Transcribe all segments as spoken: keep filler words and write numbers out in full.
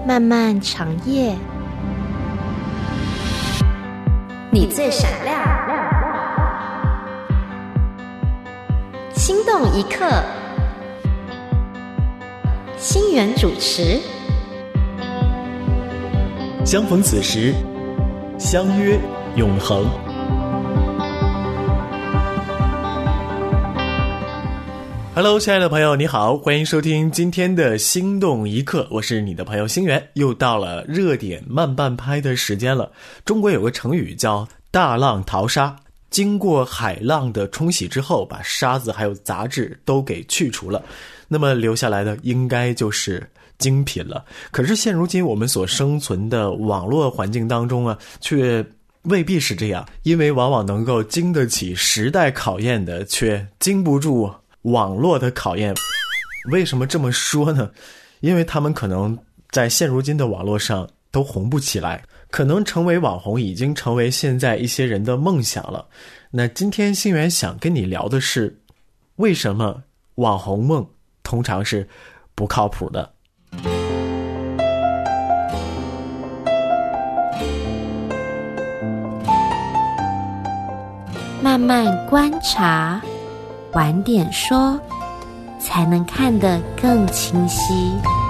漫漫长夜，你最闪亮，心动一刻，星源主持。 相逢此时，相约永恒。Hello， 亲爱的朋友，你好，欢迎收听今天的心动一刻，我是你的朋友星源。又到了热点慢半拍的时间了。中国有个成语叫大浪淘沙，经过海浪的冲洗之后，把沙子还有杂质都给去除了，那么留下来的应该就是精品了。可是现如今我们所生存的网络环境当中啊，却未必是这样，因为往往能够经得起时代考验的，却经不住网络的考验。为什么这么说呢？因为他们可能在现如今的网络上都红不起来，可能成为网红已经成为现在一些人的梦想了。那今天星源想跟你聊的是，为什么网红梦通常是不靠谱的。 慢慢观察，晚点说，才能看得更清晰。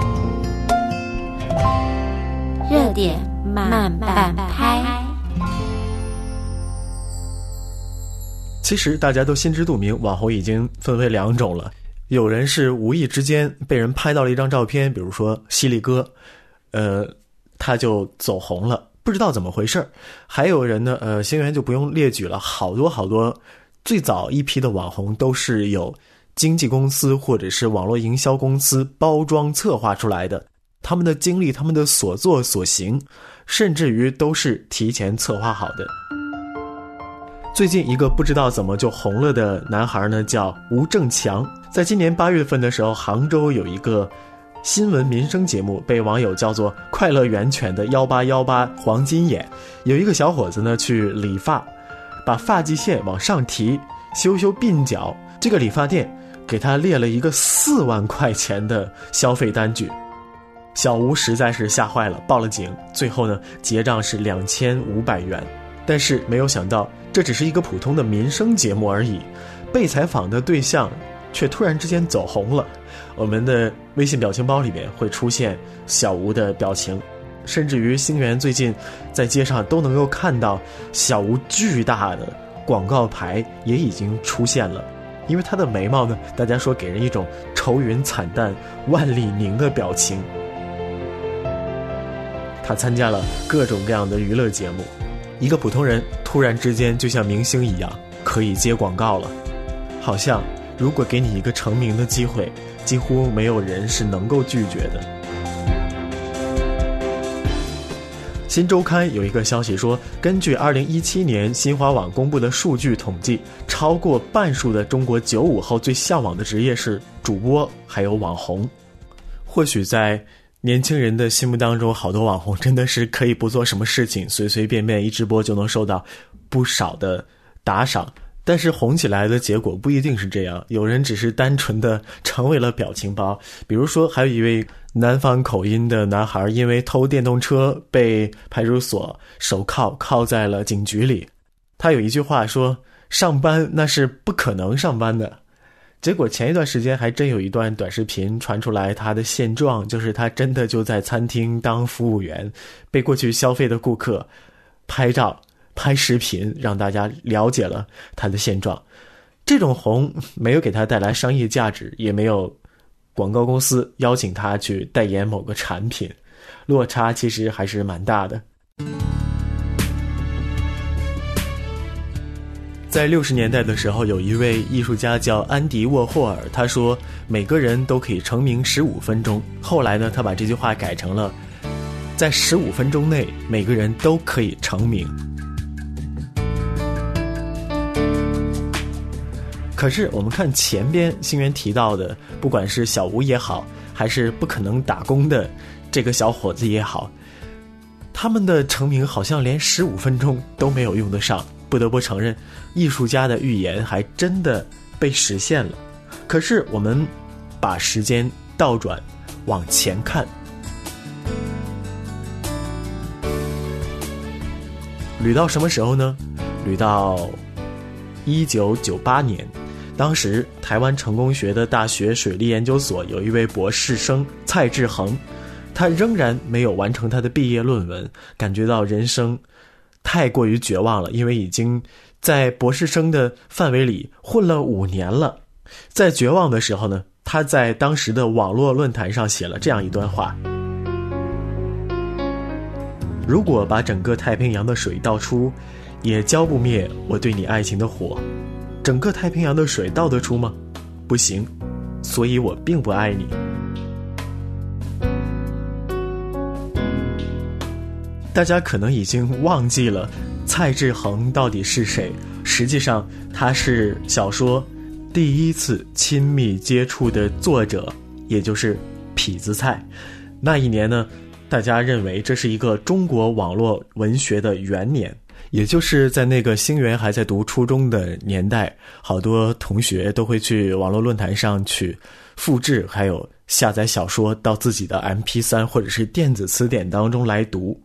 热点慢半拍。 其实大家都心知肚明，网红已经分为两种了。有人是无意之间被人拍到了一张照片，比如说犀利哥，呃，他就走红了，不知道怎么回事。还有人呢，呃，星源就不用列举了，好多好多。最早一批的网红都是有经纪公司或者是网络营销公司包装策划出来的，他们的经历，他们的所作所行，甚至于都是提前策划好的。最近一个不知道怎么就红了的男孩呢，叫吴正强。在今年八月份的时候，杭州有一个新闻民生节目，被网友叫做快乐源泉的一八一八黄金眼。有一个小伙子呢去理发，把发际线往上提，修修鬓角，这个理发店给他列了一个四万块钱的消费单据。小吴实在是吓坏了，报了警，最后呢结账是两千五百元。但是没有想到，这只是一个普通的民生节目而已，被采访的对象却突然之间走红了。我们的微信表情包里面会出现小吴的表情，甚至于星源最近在街上都能够看到小吴巨大的广告牌也已经出现了。因为他的眉毛呢，大家说给人一种愁云惨淡万里凝的表情。他参加了各种各样的娱乐节目，一个普通人突然之间就像明星一样可以接广告了，好像如果给你一个成名的机会，几乎没有人是能够拒绝的。新周刊有一个消息说，根据二零一七年新华网公布的数据统计，超过半数的中国九五后最向往的职业是主播还有网红。或许在年轻人的心目当中，好多网红真的是可以不做什么事情，随随便便一直播就能收到不少的打赏。但是红起来的结果不一定是这样，有人只是单纯的成为了表情包。比如说还有一位南方口音的男孩，因为偷电动车被派出所手铐铐在了警局里，他有一句话说，上班那是不可能上班的。结果前一段时间还真有一段短视频传出来，他的现状就是他真的就在餐厅当服务员，被过去消费的顾客拍照拍视频，让大家了解了他的现状。这种红没有给他带来商业价值，也没有广告公司邀请他去代言某个产品，落差其实还是蛮大的。在六十年代的时候，有一位艺术家叫安迪沃霍尔，他说每个人都可以成名十五分钟。后来呢，他把这句话改成了在十五分钟内每个人都可以成名。可是我们看前边星源提到的，不管是小吴也好，还是不可能打工的这个小伙子也好，他们的成名好像连十五分钟都没有用得上。不得不承认，艺术家的预言还真的被实现了。可是我们把时间倒转往前看， 捋到什么时候呢？捋到一九九八年，当时台湾成功学的大学水利研究所有一位博士生蔡志恒，他仍然没有完成他的毕业论文，感觉到人生太过于绝望了，因为已经在博士生的范围里混了五年了。在绝望的时候呢，他在当时的网络论坛上写了这样一段话：如果把整个太平洋的水倒出，也浇不灭我对你爱情的火。整个太平洋的水倒得出吗？不行，所以我并不爱你。大家可能已经忘记了蔡志恒到底是谁，实际上他是小说第一次亲密接触的作者，也就是痞子蔡。那一年呢，大家认为这是一个中国网络文学的元年，也就是在那个星源还在读初中的年代，好多同学都会去网络论坛上去复制还有下载小说到自己的 M P 三 或者是电子词典当中来读。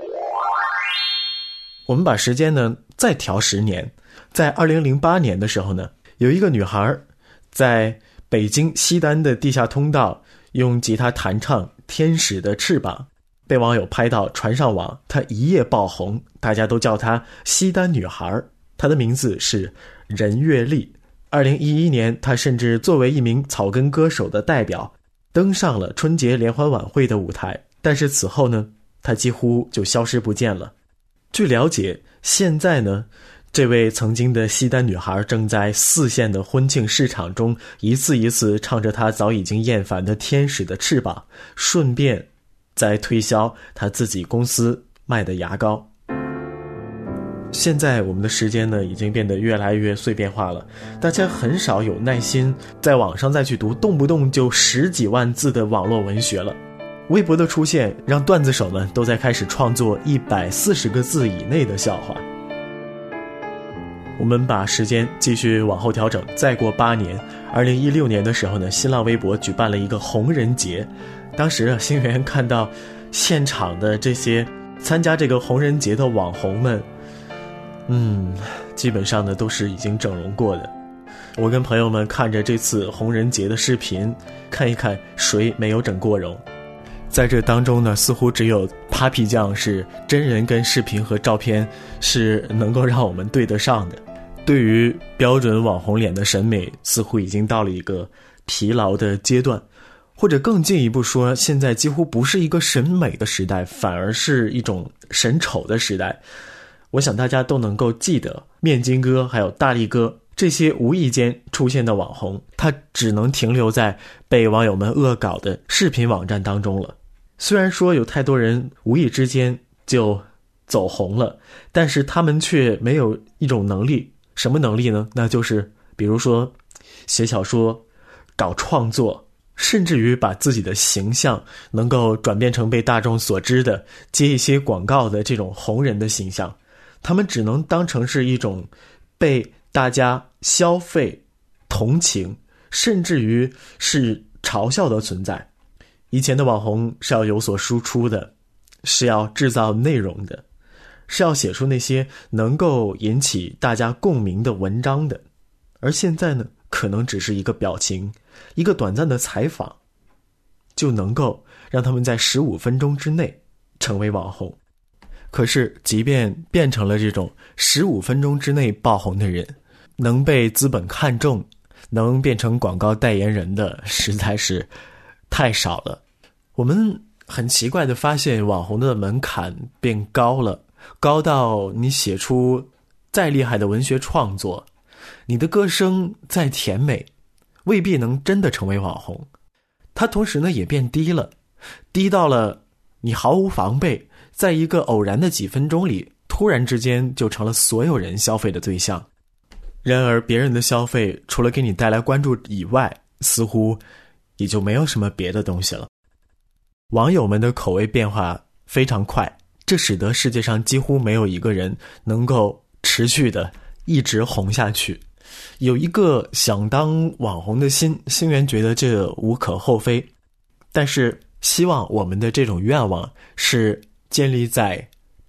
我们把时间呢再调十年，在二零零八年的时候呢，有一个女孩在北京西单的地下通道用吉他弹唱《天使的翅膀》，被网友拍到传上网，她一夜爆红，大家都叫她西单女孩。她的名字是任月丽。二零一一年，她甚至作为一名草根歌手的代表登上了春节联欢晚会的舞台，但是此后呢，她几乎就消失不见了。据了解，现在呢，这位曾经的西单女孩正在四线的婚庆市场中一次一次唱着她早已经厌烦的《天使的翅膀》，顺便在推销她自己公司卖的牙膏。现在我们的时间呢，已经变得越来越碎片化了，大家很少有耐心在网上再去读动不动就十几万字的网络文学了。微博的出现让段子手们都在开始创作一百四十个字以内的笑话。我们把时间继续往后调整，再过八年，二零一六年的时候呢，新浪微博举办了一个红人节。当时啊，星源看到现场的这些参加这个红人节的网红们，嗯，基本上呢都是已经整容过的。我跟朋友们看着这次红人节的视频，看一看谁没有整过容。在这当中呢，似乎只有 Papi 酱是真人跟视频和照片是能够让我们对得上的。对于标准网红脸的审美，似乎已经到了一个疲劳的阶段，或者更进一步说，现在几乎不是一个审美的时代，反而是一种审丑的时代。我想大家都能够记得面筋哥还有大力哥这些无意间出现的网红，他只能停留在被网友们恶搞的视频网站当中了。虽然说有太多人无意之间就走红了，但是他们却没有一种能力。什么能力呢？那就是比如说写小说、搞创作，甚至于把自己的形象能够转变成被大众所知的接一些广告的这种红人的形象。他们只能当成是一种被大家消费、同情，甚至于是嘲笑的存在。以前的网红是要有所输出的，是要制造内容的，是要写出那些能够引起大家共鸣的文章的。而现在呢，可能只是一个表情，一个短暂的采访，就能够让他们在十五分钟之内成为网红。可是即便变成了这种十五分钟之内爆红的人，能被资本看中，能变成广告代言人的实在是太少了。我们很奇怪地发现，网红的门槛变高了，高到你写出再厉害的文学创作，你的歌声再甜美，未必能真的成为网红。它同时呢也变低了，低到了你毫无防备，在一个偶然的几分钟里，突然之间就成了所有人消费的对象。然而别人的消费除了给你带来关注以外，似乎也就没有什么别的东西了。网友们的口味变化非常快，这使得世界上几乎没有一个人能够持续的一直红下去。有一个想当网红的心，星源觉得这无可厚非，但是希望我们的这种愿望是建立在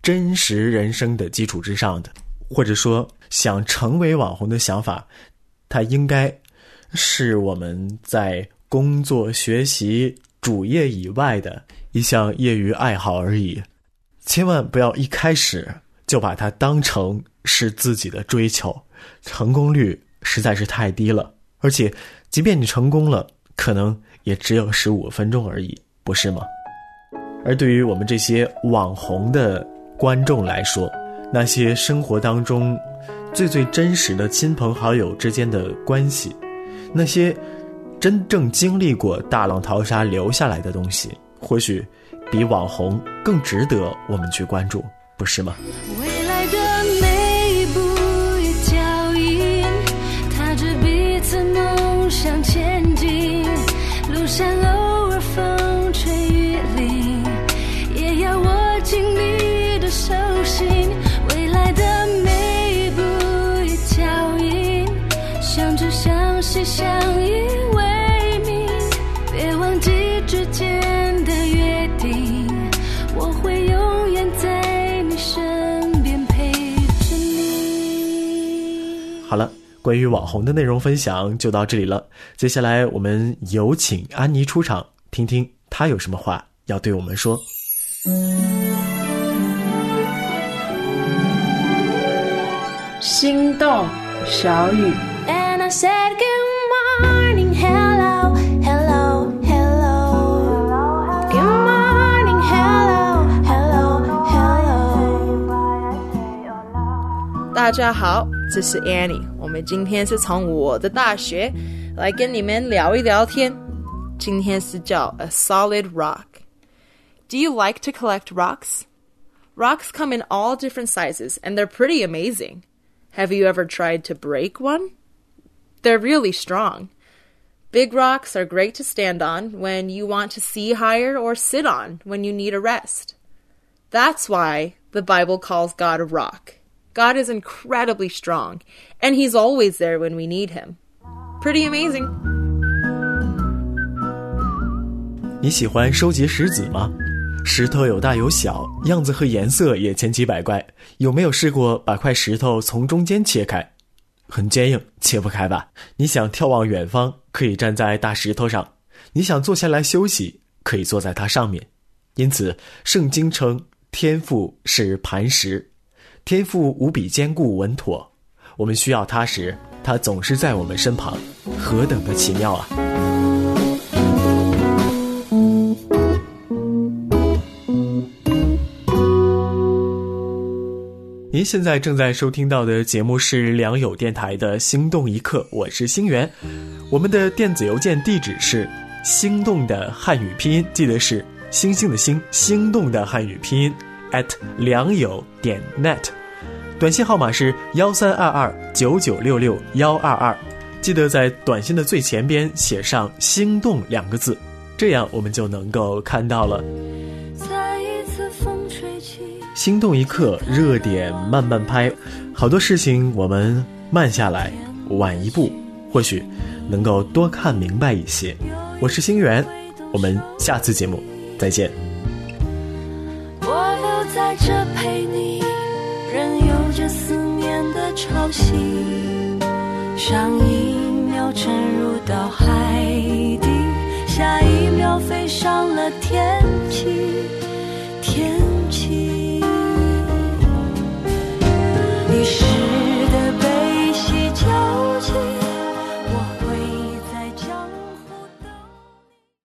真实人生的基础之上的，或者说想成为网红的想法，它应该是我们在工作学习主业以外的一项业余爱好而已，千万不要一开始就把它当成是自己的追求，成功率实在是太低了，而且即便你成功了，可能也只有十五分钟而已，不是吗？而对于我们这些网红的观众来说，那些生活当中最最真实的亲朋好友之间的关系，那些真正经历过大浪淘沙留下来的东西，或许比网红更值得我们去关注，不是吗？ 未来的每一步也脚印，踏着彼此梦想前进，路上偶尔风吹雨淋，也要握紧你的手心。未来的每一步也脚印，相知相惜相依为命，别忘记之间的约定，我会永远在你身边陪着你。 好了，关于网红的内容分享就到这里了，接下来我们有请安妮出场，听听她有什么话要对我们说。 心动小雨。 And I said good morning, hello, hello, hello. Good morning, hello, hello, hello. 大家好，这是 Annie， 我们今天是从我的大学来跟你们聊一聊天。今天是叫 A Solid Rock. Do you like to collect rocks? Rocks come in all different sizes, and they're pretty amazing. Have you ever tried to break one? They're really strong. Big rocks are great to stand on when you want to see higher or sit on when you need a rest. That's why the Bible calls God a rock. God is incredibly strong, and He's always there when we need Him. Pretty amazing. 你喜欢收集石子吗？石头有大有小，样子和颜色也千奇百怪，有没有试过把块石头从中间切开？很坚硬，切不开吧？你想眺望远方，可以站在大石头上，你想坐下来休息，可以坐在它上面。因此圣经称天父是磐石，天父无比坚固稳妥，我们需要他时，他总是在我们身旁，何等的奇妙啊！您现在正在收听到的节目是良友电台的心动一刻，我是星源。我们的电子邮件地址是心动的汉语拼音，记得是星星的星，心动的汉语拼音 at 良友点 net。 短信号码是幺三二二九九六六幺二二，记得在短信的最前边写上心动两个字，这样我们就能够看到了。 再一次风吹起， 心动一刻，热点慢慢拍，好多事情我们慢下来，晚一步，或许能够多看明白一些。我是星源，我们下次节目再见。 我留在这陪你，任由这思念的潮汐，上一秒沉入到海